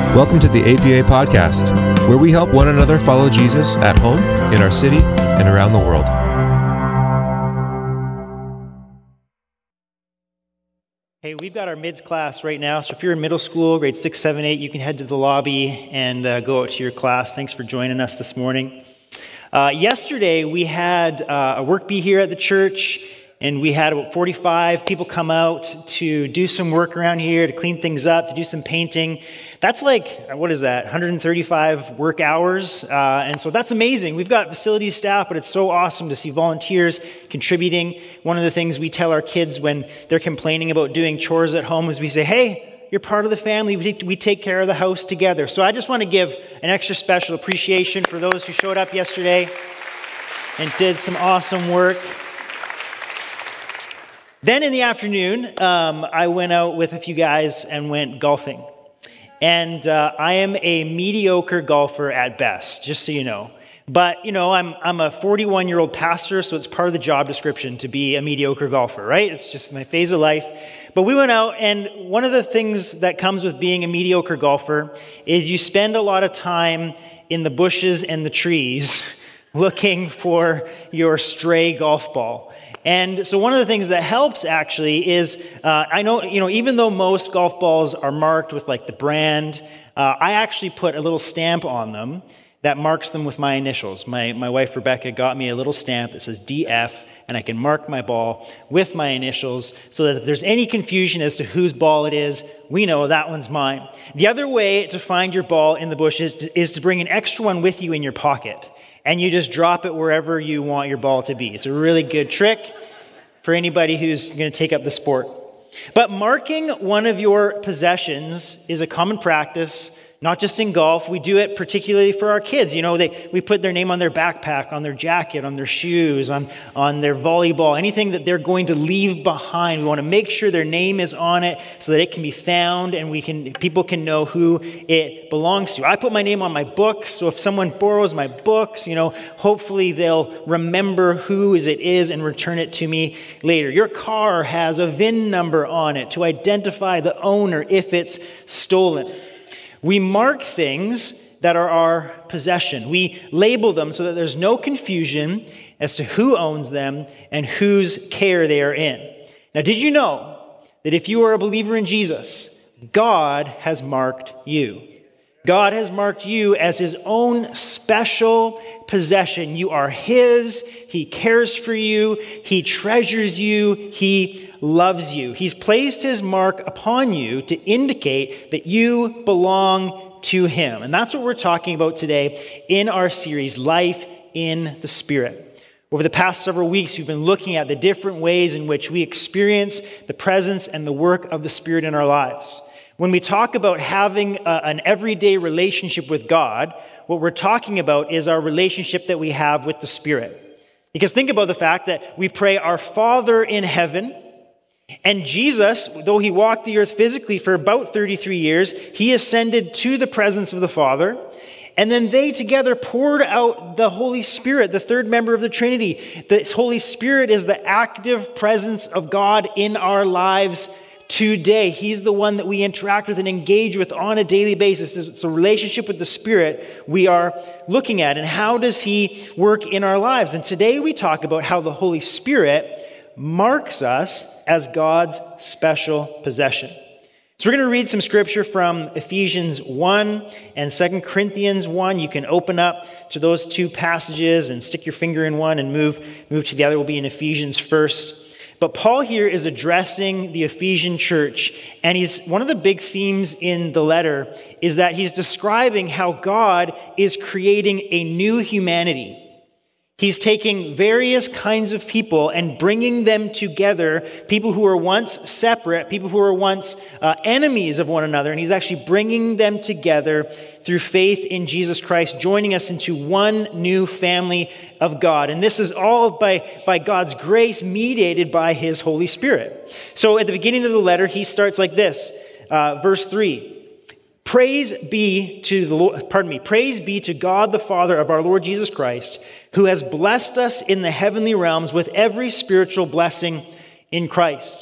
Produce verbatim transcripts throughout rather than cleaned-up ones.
Welcome to the A P A Podcast, where we help one another follow Jesus at home, in our city, and around the world. Hey, we've got our mids class right now, so if you're in middle school, grade six, seven, eight, you can head to the lobby and uh, go out to your class. Thanks for joining us this morning. Uh, yesterday, we had uh, a work bee here at the church, and we had about forty-five people come out to do some work around here, to clean things up, to do some painting. That's like, what is that, one hundred thirty-five work hours, uh, and so that's amazing. We've got facilities staff, but it's so awesome to see volunteers contributing. One of the things we tell our kids when they're complaining about doing chores at home is we say, hey, you're part of the family. We take, we take care of the house together. So I just want to give an extra special appreciation for those who showed up yesterday and did some awesome work. Then in the afternoon, um, I went out with a few guys and went golfing. And uh, I am a mediocre golfer at best, just so you know. But, you know, I'm I'm a forty-one-year-old pastor, so it's part of the job description to be a mediocre golfer, right? It's just my phase of life. But we went out, and one of the things that comes with being a mediocre golfer is you spend a lot of time in the bushes and the trees looking for your stray golf ball. And so one of the things that helps actually is, uh, I know, you know, even though most golf balls are marked with like the brand, uh, I actually put a little stamp on them that marks them with my initials. My my wife Rebecca got me a little stamp that says D F, and I can mark my ball with my initials so that if there's any confusion as to whose ball it is, we know that one's mine. The other way to find your ball in the bushes is to bring an extra one with you in your pocket. And you just drop it wherever you want your ball to be. It's a really good trick for anybody who's going to take up the sport. But marking one of your possessions is a common practice, not just in golf. We do it particularly for our kids. You know, they we put their name on their backpack, on their jacket, on their shoes, on, on their volleyball, anything that they're going to leave behind. We want to make sure their name is on it so that it can be found and we can people can know who it belongs to. I put my name on my books, so if someone borrows my books, you know, hopefully they'll remember whose it is and return it to me later. Your car has a V I N number on it to identify the owner if it's stolen. We mark things that are our possession. We label them so that there's no confusion as to who owns them and whose care they are in. Now, did you know that if you are a believer in Jesus, God has marked you? God has marked you as his own special possession. You are his. He cares for you. He treasures you. He loves you. He's placed his mark upon you to indicate that you belong to him. And that's what we're talking about today in our series, Life in the Spirit. Over the past several weeks, we've been looking at the different ways in which we experience the presence and the work of the Spirit in our lives. When we talk about having a, an everyday relationship with God, what we're talking about is our relationship that we have with the Spirit. Because think about the fact that we pray, our Father in heaven, and Jesus, though he walked the earth physically for about thirty-three years, he ascended to the presence of the Father, and then they together poured out the Holy Spirit, the third member of the Trinity. The Holy Spirit is the active presence of God in our lives today. He's the one that we interact with and engage with on a daily basis. It's the relationship with the Spirit we are looking at. And how does he work in our lives? And today we talk about how the Holy Spirit marks us as God's special possession. So we're going to read some scripture from Ephesians one and Second Corinthians one. You can open up to those two passages and stick your finger in one and move, move to the other. We'll be in Ephesians first. But Paul here is addressing the Ephesian church, and he's one of the big themes in the letter is that he's describing how God is creating a new humanity. He's taking various kinds of people and bringing them together, people who were once separate, people who were once uh, enemies of one another, and he's actually bringing them together through faith in Jesus Christ, joining us into one new family of God. And this is all by, by God's grace, mediated by his Holy Spirit. So at the beginning of the letter, he starts like this, uh, verse three. Praise be to the Lord, pardon me, praise be to God the Father of our Lord Jesus Christ, who has blessed us in the heavenly realms with every spiritual blessing in Christ.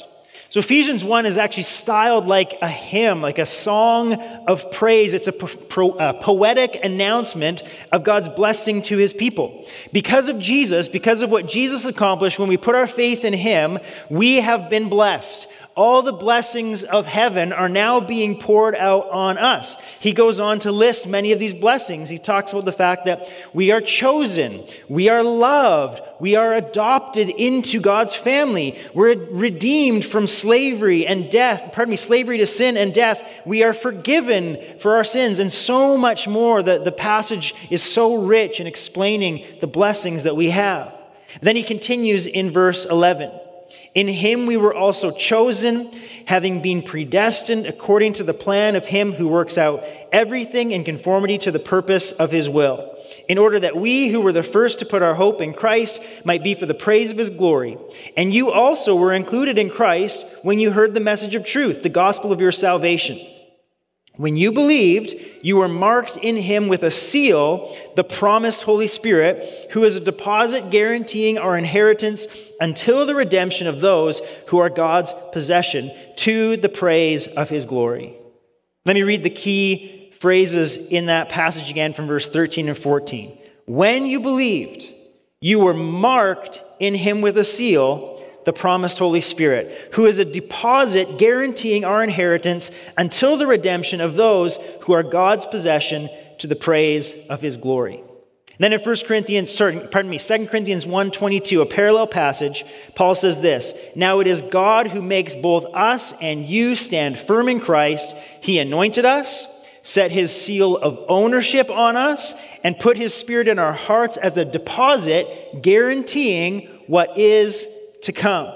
So Ephesians one is actually styled like a hymn, like a song of praise. It's a, po- a poetic announcement of God's blessing to his people. Because of Jesus, because of what Jesus accomplished when we put our faith in him, we have been blessed. All the blessings of heaven are now being poured out on us. He goes on to list many of these blessings. He talks about the fact that we are chosen, we are loved, we are adopted into God's family, we're redeemed from slavery and death, pardon me, slavery to sin and death. We are forgiven for our sins, and so much more. The, the passage is so rich in explaining the blessings that we have. Then he continues in verse eleven. In him we were also chosen, having been predestined according to the plan of him who works out everything in conformity to the purpose of his will, in order that we who were the first to put our hope in Christ might be for the praise of his glory. And you also were included in Christ when you heard the message of truth, the gospel of your salvation. When you believed, you were marked in him with a seal, the promised Holy Spirit, who is a deposit guaranteeing our inheritance until the redemption of those who are God's possession, to the praise of his glory. Let me read the key phrases in that passage again from verse thirteen and fourteen. When you believed, you were marked in him with a seal, the promised Holy Spirit, who is a deposit guaranteeing our inheritance until the redemption of those who are God's possession, to the praise of his glory. Then in First Corinthians, pardon me, Second Corinthians one twenty-two, a parallel passage, Paul says this, "Now it is God who makes both us and you stand firm in Christ. He anointed us, set his seal of ownership on us, and put his Spirit in our hearts as a deposit guaranteeing what is to come."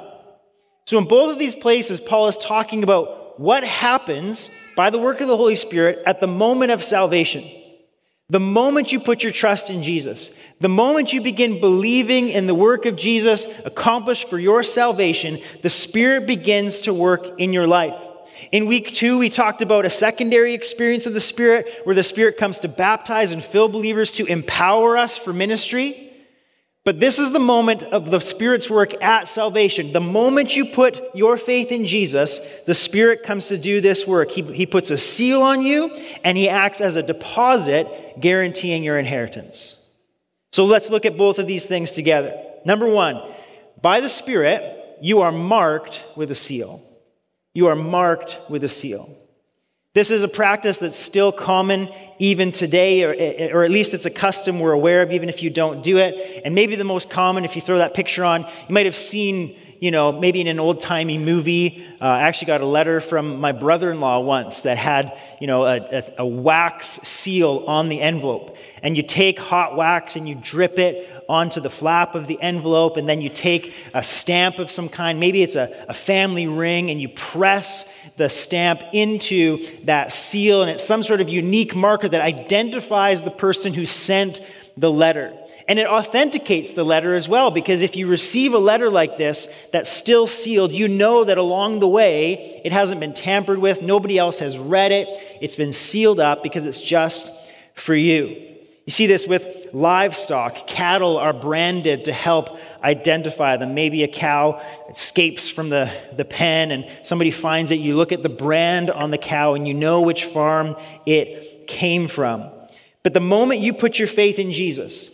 So in both of these places, Paul is talking about what happens by the work of the Holy Spirit at the moment of salvation. The moment you put your trust in Jesus, the moment you begin believing in the work of Jesus accomplished for your salvation, the Spirit begins to work in your life. In week two, we talked about a secondary experience of the Spirit, where the Spirit comes to baptize and fill believers to empower us for ministry. But this is the moment of the Spirit's work at salvation. The moment you put your faith in Jesus, the Spirit comes to do this work. He, he puts a seal on you, and he acts as a deposit guaranteeing your inheritance. So let's look at both of these things together. Number one, by the Spirit, you are marked with a seal. You are marked with a seal. This is a practice that's still common even today, or, or at least it's a custom we're aware of, even if you don't do it. And maybe the most common, if you throw that picture on, you might have seen, you know, maybe in an old-timey movie. Uh, I actually got a letter from my brother-in-law once that had, you know, a, a, a wax seal on the envelope. And you take hot wax and you drip it onto the flap of the envelope, and then you take a stamp of some kind, maybe it's a, a family ring, and you press the stamp into that seal, and it's some sort of unique marker that identifies the person who sent the letter. And it authenticates the letter as well, because if you receive a letter like this that's still sealed, you know that along the way it hasn't been tampered with, nobody else has read it, it's been sealed up because it's just for you. You see this with livestock. Cattle are branded to help identify them. Maybe a cow escapes from the, the pen and somebody finds it. You look at the brand on the cow and you know which farm it came from. But the moment you put your faith in Jesus,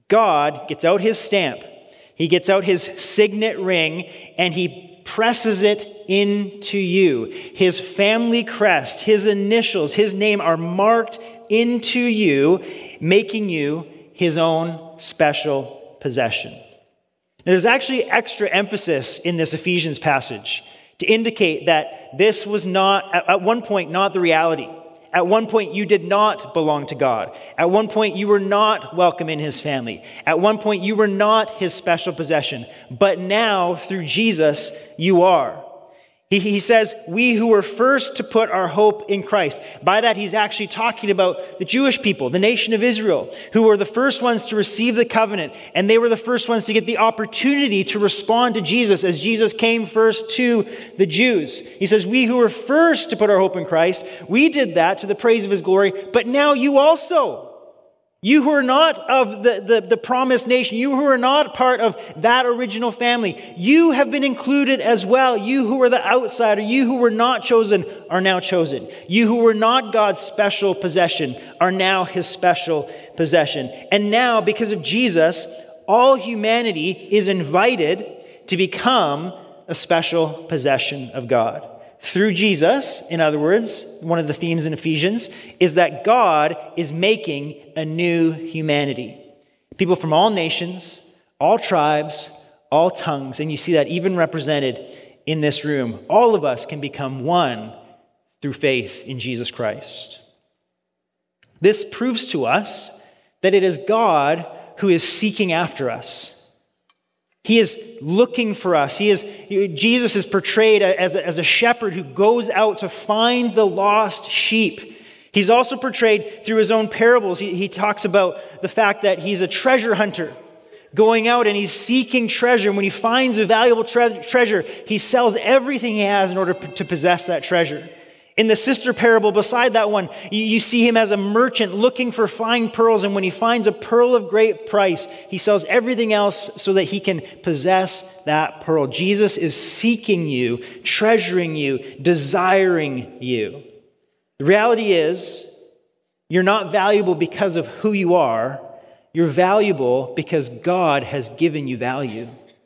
God gets out his stamp. He gets out his signet ring and he presses it into you. His family crest, his initials, his name are marked into you, making you his own special possession. Now, there's actually extra emphasis in this Ephesians passage to indicate that this was not, at one point, not the reality. At one point, you did not belong to God. At one point, you were not welcome in his family. At one point, you were not his special possession. But now, through Jesus, you are. He, he says, we who were first to put our hope in Christ. By that, he's actually talking about the Jewish people, the nation of Israel, who were the first ones to receive the covenant. And they were the first ones to get the opportunity to respond to Jesus as Jesus came first to the Jews. He says, we who were first to put our hope in Christ, we did that to the praise of his glory. But now you also, You who are not of the, the, the promised nation, you who are not part of that original family, you have been included as well. You who are the outsider, you who were not chosen are now chosen. You who were not God's special possession are now his special possession. And now, because of Jesus, all humanity is invited to become a special possession of God. Through Jesus, in other words, one of the themes in Ephesians is that God is making a new humanity. People from all nations, all tribes, all tongues, and you see that even represented in this room. All of us can become one through faith in Jesus Christ. This proves to us that it is God who is seeking after us. He is looking for us. He is, Jesus is portrayed as a, as a shepherd who goes out to find the lost sheep. He's also portrayed through his own parables. He, he talks about the fact that he's a treasure hunter going out and he's seeking treasure. And when he finds a valuable tre- treasure, he sells everything he has in order p- to possess that treasure. In the sister parable beside that one, you, you see him as a merchant looking for fine pearls, and when he finds a pearl of great price, he sells everything else so that he can possess that pearl. Jesus is seeking you, treasuring you, desiring you. The reality is, you're not valuable because of who you are. You're valuable because God has given you value.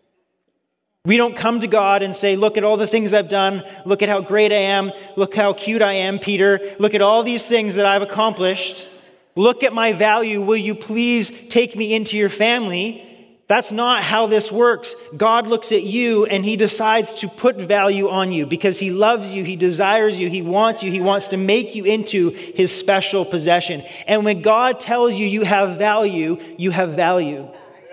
We don't come to God and say, look at all the things I've done. Look at how great I am. Look how cute I am, Peter. Look at all these things that I've accomplished. Look at my value. Will you please take me into your family? That's not how this works. God looks at you and he decides to put value on you because he loves you, he desires you, he wants you, he wants to make you into his special possession. And when God tells you you have value, you have value.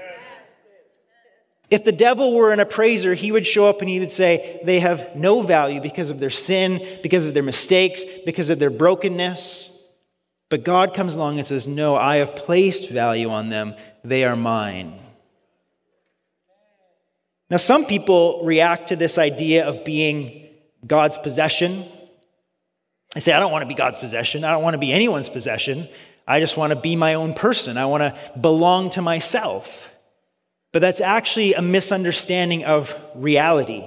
If the devil were an appraiser, he would show up and he would say, they have no value because of their sin, because of their mistakes, because of their brokenness. But God comes along and says, no, I have placed value on them. They are mine. Now, some people react to this idea of being God's possession. They say, I don't want to be God's possession. I don't want to be anyone's possession. I just want to be my own person. I want to belong to myself. But that's actually a misunderstanding of reality.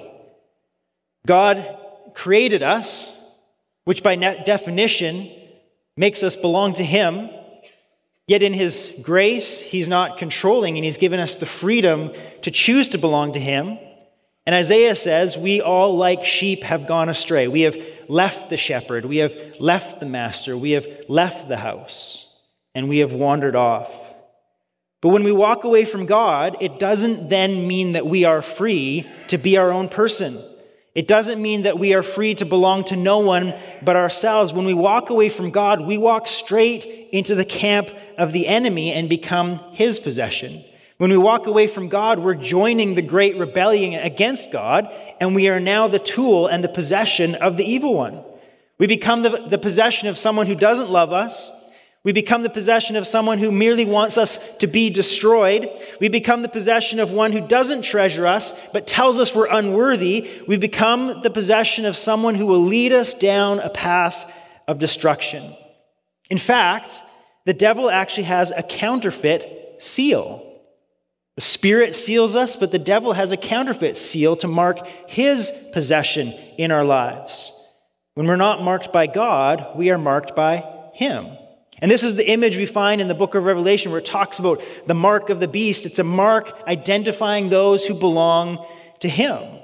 God created us, which by definition makes us belong to him. Yet in his grace, he's not controlling, and he's given us the freedom to choose to belong to him. And Isaiah says, we all like sheep have gone astray. We have left the shepherd. We have left the master. We have left the house. And we have wandered off. But when we walk away from God, it doesn't then mean that we are free to be our own person. It doesn't mean that we are free to belong to no one but ourselves. When we walk away from God, we walk straight into the camp of the enemy and become his possession. When we walk away from God, we're joining the great rebellion against God, and we are now the tool and the possession of the evil one. We become the, the possession of someone who doesn't love us. We become the possession of someone who merely wants us to be destroyed. We become the possession of one who doesn't treasure us, but tells us we're unworthy. We become the possession of someone who will lead us down a path of destruction. In fact, the devil actually has a counterfeit seal. The Spirit seals us, but the devil has a counterfeit seal to mark his possession in our lives. When we're not marked by God, we are marked by him. And this is the image we find in the book of Revelation where it talks about the mark of the beast. It's a mark identifying those who belong to him.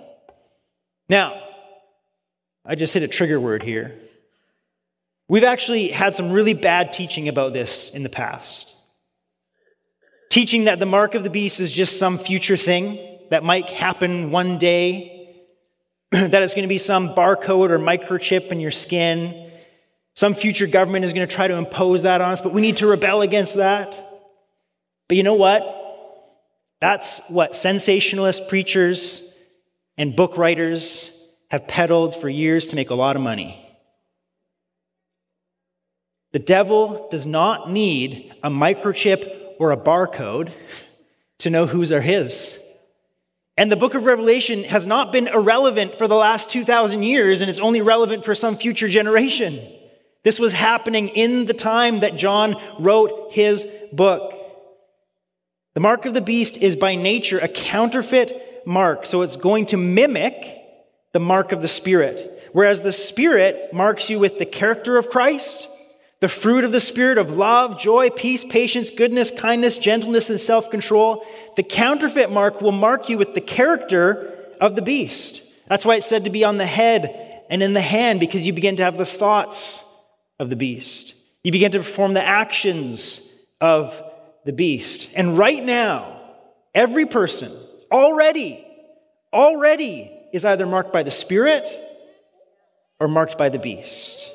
Now, I just hit a trigger word here. We've actually had some really bad teaching about this in the past. Teaching that the mark of the beast is just some future thing that might happen one day, that it's going to be some barcode or microchip in your skin. Some future government is going to try to impose that on us, but we need to rebel against that. But you know what? That's what sensationalist preachers and book writers have peddled for years to make a lot of money. The devil does not need a microchip or a barcode to know whose are his. And the book of Revelation has not been irrelevant for the last two thousand years, and it's only relevant for some future generation. This was happening in the time that John wrote his book. The mark of the beast is by nature a counterfeit mark, so it's going to mimic the mark of the Spirit. Whereas the Spirit marks you with the character of Christ, the fruit of the Spirit of love, joy, peace, patience, goodness, kindness, gentleness, and self-control. The counterfeit mark will mark you with the character of the beast. That's why it's said to be on the head and in the hand, because you begin to have the thoughts of the beast. You begin to perform the actions of the beast. And right now, every person already, already is either marked by the Spirit or marked by the beast.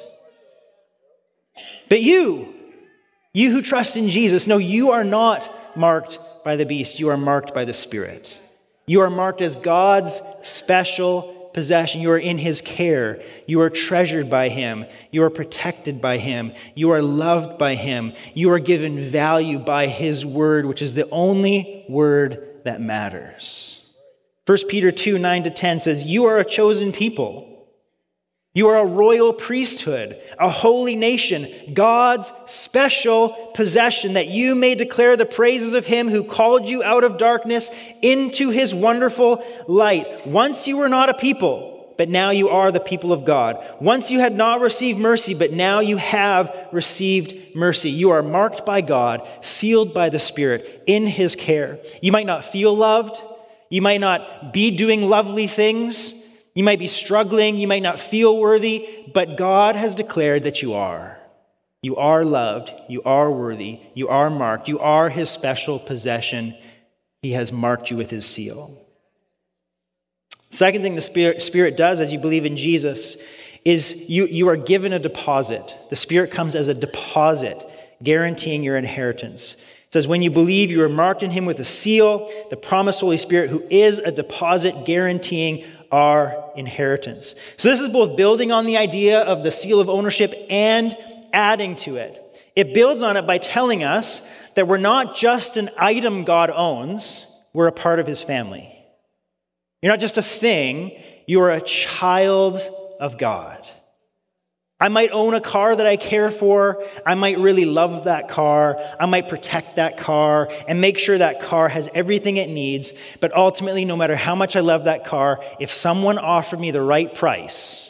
But you, you who trust in Jesus, no, you are not marked by the beast. You are marked by the Spirit. You are marked as God's special possession. You are in his care. You are treasured by him. You are protected by him. You are loved by him. You are given value by his word, which is the only word that matters. First Peter two, nine to ten says, "You are a chosen people. You are a royal priesthood, a holy nation, God's special possession, that you may declare the praises of him who called you out of darkness into his wonderful light. Once you were not a people, but now you are the people of God. Once you had not received mercy, but now you have received mercy." You are marked by God, sealed by the Spirit, in his care. You might not feel loved. You might not be doing lovely things. You might be struggling, you might not feel worthy, but God has declared that you are. You are loved, you are worthy, you are marked, you are his special possession. He has marked you with his seal. Second thing the Spirit, Spirit does as you believe in Jesus is you, you are given a deposit. The Spirit comes as a deposit, guaranteeing your inheritance. It says, when you believe, you are marked in him with a seal, the promised Holy Spirit, who is a deposit guaranteeing our inheritance. So this is both building on the idea of the seal of ownership and adding to it. It builds on it by telling us that we're not just an item God owns, we're a part of his family. You're not just a thing, you are a child of God. I might own a car that I care for. I might really love that car. I might protect that car and make sure that car has everything it needs. But ultimately, no matter how much I love that car, if someone offered me the right price,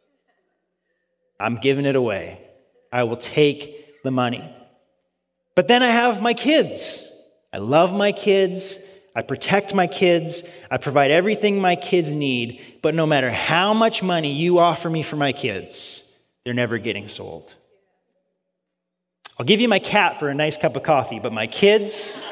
I'm giving it away. I will take the money. But then I have my kids. I love my kids. I protect my kids. I provide everything my kids need. But no matter how much money you offer me for my kids, they're never getting sold. I'll give you my cat for a nice cup of coffee, but my kids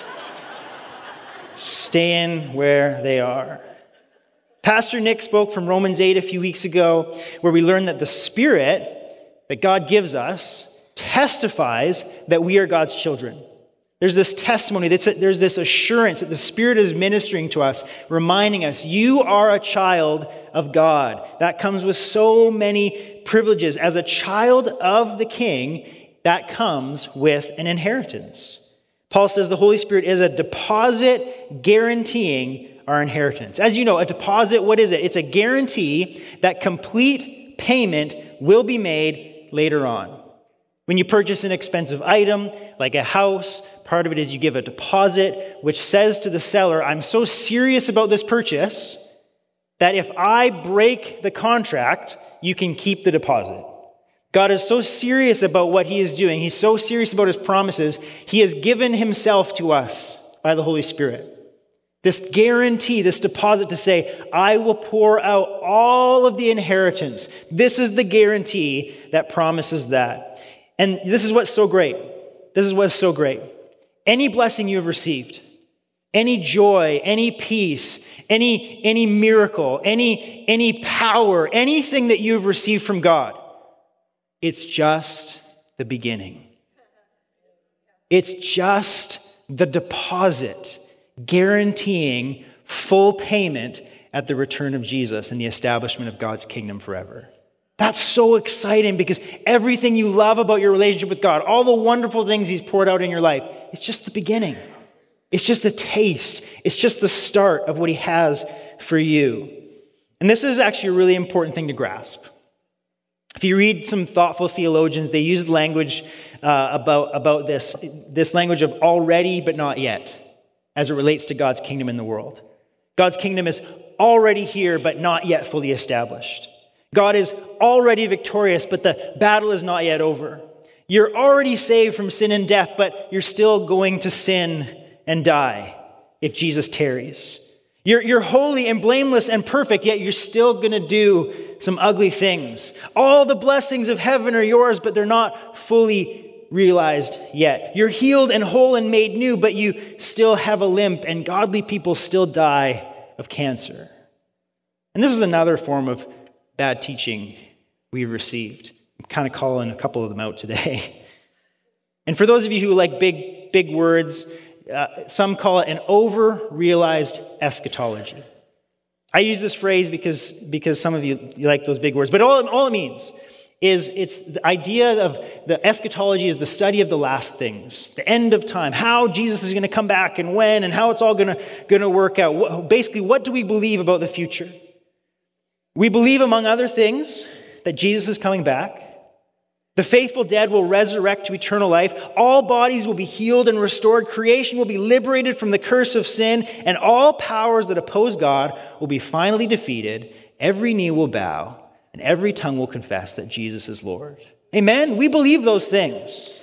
staying where they are. Pastor Nick spoke from Romans eight a few weeks ago, where we learned that the Spirit that God gives us testifies that we are God's children. There's this testimony, there's this assurance that the Spirit is ministering to us, reminding us, you are a child of God. That comes with so many privileges. As a child of the King, that comes with an inheritance. Paul says the Holy Spirit is a deposit guaranteeing our inheritance. As you know, a deposit, what is it? It's a guarantee that complete payment will be made later on. When you purchase an expensive item, like a house, part of it is you give a deposit, which says to the seller, I'm so serious about this purchase that if I break the contract, you can keep the deposit. God is so serious about what he is doing. He's so serious about his promises. He has given himself to us by the Holy Spirit. This guarantee, this deposit to say, I will pour out all of the inheritance. This is the guarantee that promises that. And this is what's so great. This is what's so great. Any blessing you have received, any joy, any peace, any, any miracle, any, any power, anything that you have received from God, it's just the beginning. It's just the deposit guaranteeing full payment at the return of Jesus and the establishment of God's kingdom forever. That's so exciting because everything you love about your relationship with God, all the wonderful things he's poured out in your life, it's just the beginning. It's just a taste. It's just the start of what he has for you. And this is actually a really important thing to grasp. If you read some thoughtful theologians, they use language uh, about, about this, this language of already but not yet, as it relates to God's kingdom in the world. God's kingdom is already here but not yet fully established. God is already victorious, but the battle is not yet over. You're already saved from sin and death, but you're still going to sin and die if Jesus tarries. You're, you're holy and blameless and perfect, yet you're still going to do some ugly things. All the blessings of heaven are yours, but they're not fully realized yet. You're healed and whole and made new, but you still have a limp, and godly people still die of cancer. And this is another form of bad teaching we've received. I'm kind of calling a couple of them out today. And for those of you who like big, big words, uh, some call it an over-realized eschatology. I use this phrase because, because some of you, you like those big words, but all, all it means is it's the idea of the eschatology is the study of the last things, the end of time, how Jesus is going to come back and when and how it's all going to, going to work out. What, basically, what do we believe about the future? We believe, among other things, that Jesus is coming back. The faithful dead will resurrect to eternal life. All bodies will be healed and restored. Creation will be liberated from the curse of sin. And all powers that oppose God will be finally defeated. Every knee will bow and every tongue will confess that Jesus is Lord. Amen? We believe those things.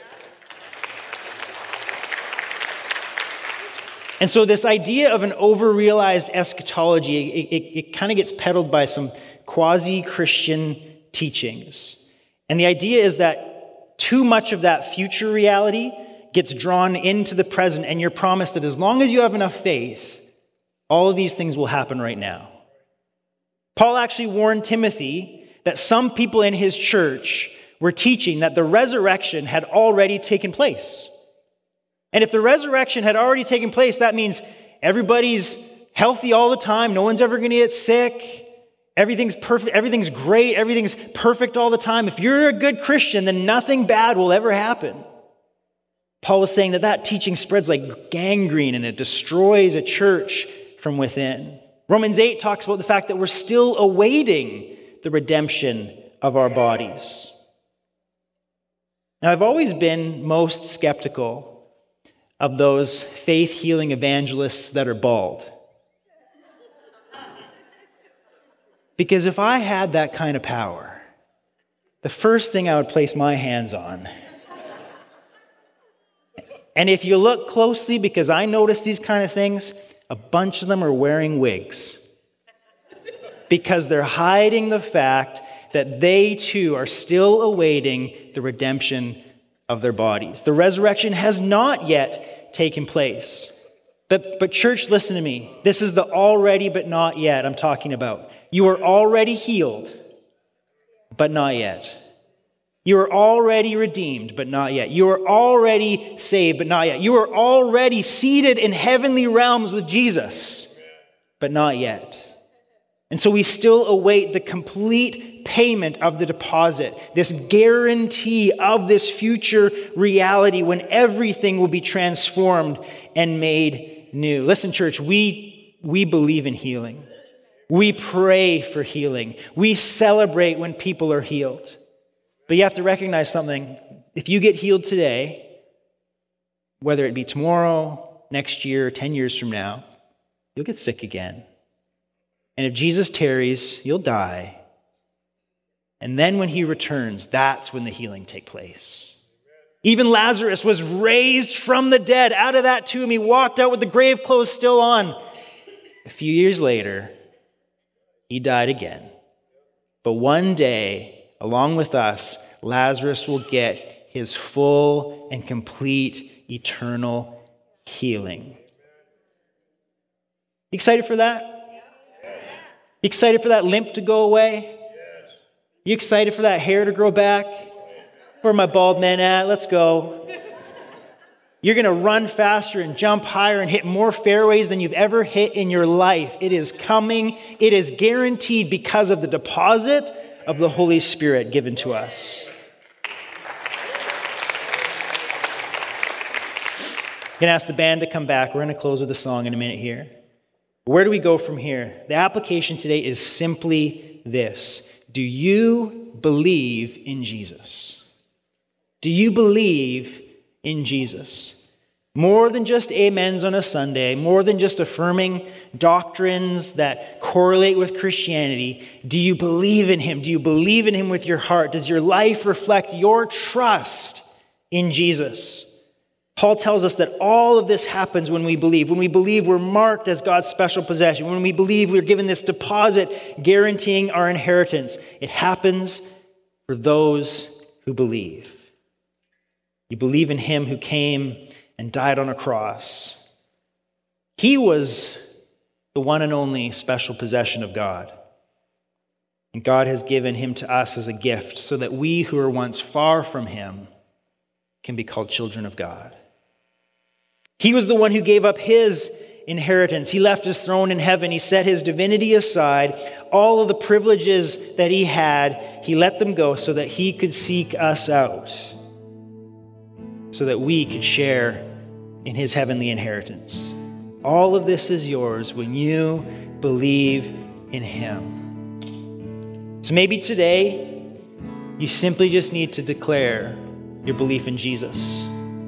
And so this idea of an over-realized eschatology, it, it, it kind of gets peddled by some quasi-Christian teachings. And the idea is that too much of that future reality gets drawn into the present, and you're promised that as long as you have enough faith, all of these things will happen right now. Paul actually warned Timothy that some people in his church were teaching that the resurrection had already taken place. And if the resurrection had already taken place, that means everybody's healthy all the time. No one's ever going to get sick. Everything's perfect. Everything's great. Everything's perfect all the time. If you're a good Christian, then nothing bad will ever happen. Paul was saying that that teaching spreads like gangrene and it destroys a church from within. Romans eight talks about the fact that we're still awaiting the redemption of our bodies. Now, I've always been most skeptical of those faith-healing evangelists that are bald. Because if I had that kind of power, the first thing I would place my hands on, and if you look closely, because I notice these kind of things, a bunch of them are wearing wigs. Because they're hiding the fact that they too are still awaiting the redemption of their bodies. The resurrection has not yet taken place. But, but church, listen to me. This is the already but not yet I'm talking about. You are already healed, but not yet. You are already redeemed, but not yet. You are already saved, but not yet. You are already seated in heavenly realms with Jesus, but not yet. And so we still await the complete payment of the deposit, this guarantee of this future reality when everything will be transformed and made new. Listen, church, we, we believe in healing. We pray for healing. We celebrate when people are healed. But you have to recognize something. If you get healed today, whether it be tomorrow, next year, ten years from now, you'll get sick again. And if Jesus tarries, you'll die. And then when he returns, that's when the healing takes place. Even Lazarus was raised from the dead out of that tomb. He walked out with the grave clothes still on. A few years later, he died again. But one day, along with us, Lazarus will get his full and complete eternal healing. You excited for that? You excited for that limp to go away? You excited for that hair to grow back? Where are my bald men at? Let's go. You're going to run faster and jump higher and hit more fairways than you've ever hit in your life. It is coming. It is guaranteed because of the deposit of the Holy Spirit given to us. I'm going to ask the band to come back. We're going to close with a song in a minute here. Where do we go from here? The application today is simply this. Do you believe in Jesus? Do you believe in Jesus? More than just amens on a Sunday, more than just affirming doctrines that correlate with Christianity, do you believe in him? Do you believe in him with your heart? Does your life reflect your trust in Jesus? Paul tells us that all of this happens when we believe. When we believe, we're marked as God's special possession. When we believe, we're given this deposit guaranteeing our inheritance. It happens for those who believe. You believe in him who came and died on a cross. He was the one and only special possession of God. And God has given him to us as a gift so that we who were once far from him can be called children of God. He was the one who gave up his inheritance. He left his throne in heaven. He set his divinity aside. All of the privileges that he had, he let them go so that he could seek us out, so that we could share in his heavenly inheritance. All of this is yours when you believe in him. So maybe today, you simply just need to declare your belief in Jesus.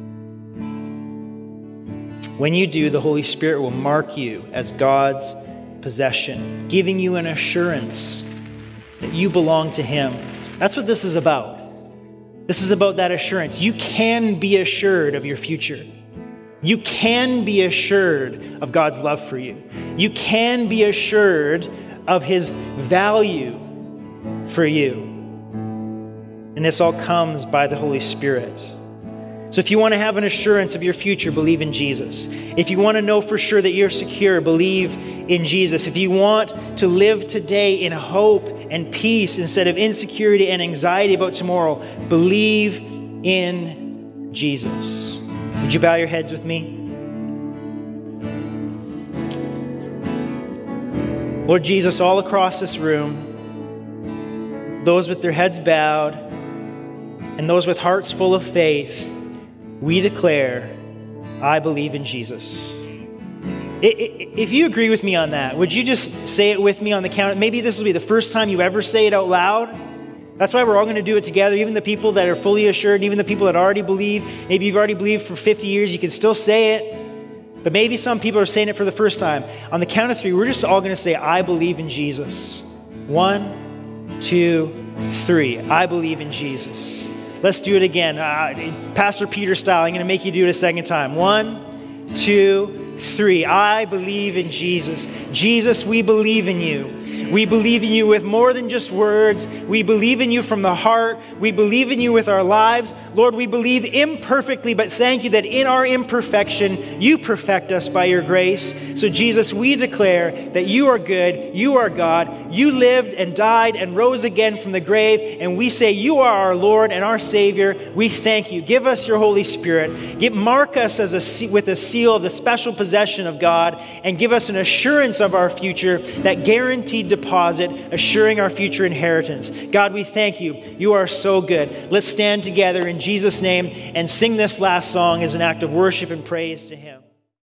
When you do, the Holy Spirit will mark you as God's possession, giving you an assurance that you belong to him. That's what this is about. This is about that assurance. You can be assured of your future. You can be assured of God's love for you. You can be assured of his value for you. And this all comes by the Holy Spirit. So if you want to have an assurance of your future, believe in Jesus. If you want to know for sure that you're secure, believe in Jesus. If you want to live today in hope and peace instead of insecurity and anxiety about tomorrow, believe in Jesus. Would you bow your heads with me? Lord Jesus, all across this room, those with their heads bowed and those with hearts full of faith, we declare, I believe in Jesus. If you agree with me on that, would you just say it with me on the count? Maybe this will be the first time you ever say it out loud. That's why we're all going to do it together. Even the people that are fully assured, even the people that already believe. Maybe you've already believed for fifty years, you can still say it. But maybe some people are saying it for the first time. On the count of three, we're just all going to say, I believe in Jesus. One, two, three. I believe in Jesus. Let's do it again. Uh, Pastor Peter style, I'm going to make you do it a second time. One, two, three. I believe in Jesus. Jesus, we believe in you. We believe in you with more than just words. We believe in you from the heart. We believe in you with our lives. Lord, we believe imperfectly, but thank you that in our imperfection, you perfect us by your grace. So Jesus, we declare that you are good, you are God, you lived and died and rose again from the grave, and we say you are our Lord and our Savior. We thank you. Give us your Holy Spirit. Give, mark us as a, with a seal of the special possession of God, and give us an assurance of our future, that guaranteed deposit, assuring our future inheritance. God, we thank you. You are so good. Let's stand together in Jesus' name and sing this last song as an act of worship and praise to him.